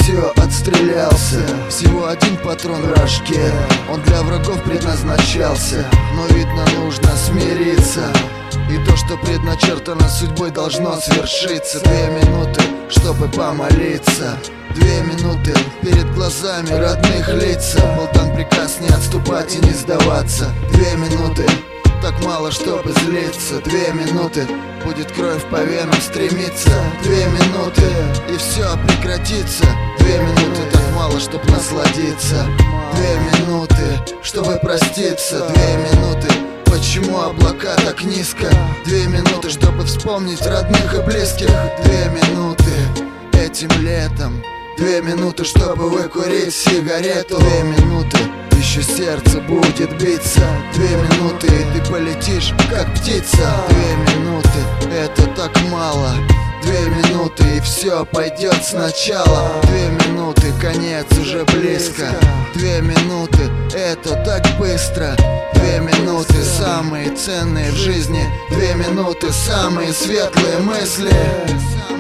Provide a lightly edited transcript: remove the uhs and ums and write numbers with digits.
все, отстрелялся. Всего один патрон в рожке, он для врагов предназначался. Но видно, нужно смириться, и то, что предначертано судьбой, должно свершиться. 2 минуты, чтобы помолиться, 2 минуты перед глазами родных лица. Был дан приказ не отступать и не сдаваться. 2 минуты, так мало, чтобы злиться. 2 минуты, будет кровь по венам стремиться. 2 минуты, и все прекратится. 2 минуты, так мало, чтоб насладиться. 2 минуты, чтобы проститься. 2 минуты, почему облака так низко? 2 минуты, чтобы вспомнить родных и близких. 2 минуты этим летом. 2 минуты, чтобы выкурить сигарету. 2 минуты, еще сердце будет биться. 2 минуты, и ты полетишь, как птица. 2 минуты, это так мало. 2 минуты, и все пойдет сначала. 2 минуты, конец уже близко. 2 минуты, это так быстро. 2 минуты, самые ценные в жизни. 2 минуты, самые светлые мысли.